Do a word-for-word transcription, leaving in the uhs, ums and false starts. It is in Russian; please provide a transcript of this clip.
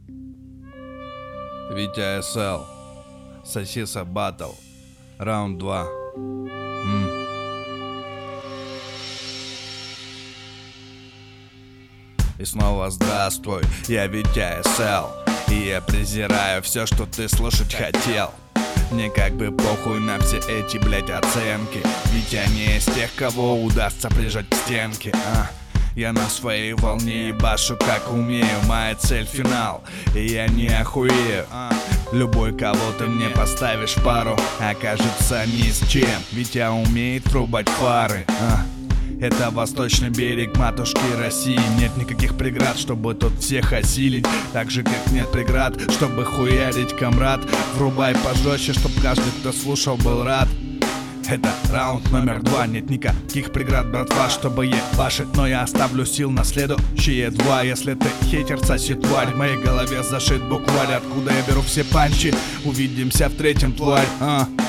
Витя СЛ, Сосиса Батл, раунд два. М. И снова здравствуй, я Витя СЛ, и я презираю все, что ты слушать хотел. Мне как бы похуй на все эти, блять, оценки, ведь я не из тех, кого удастся прижать к стенке, а? Я на своей волне ебашу как умею, моя цель финал, и я не охуею, а? Любой, кого ты мне поставишь в пару, окажется ни с чем, ведь я умеет врубать фары, а? Это восточный берег матушки России. Нет никаких преград, чтобы тут всех осилить. Так же, как нет преград, чтобы хуярить, комрад. Врубай пожестче, чтоб каждый, кто слушал, был рад. Это раунд номер два. Нет никаких преград, братва, чтобы ебашить. Но я оставлю сил на следующие два. Если ты хейтер, соси тварь. В моей голове зашит букварь, откуда я беру все панчи. Увидимся в третьем, тварь, а?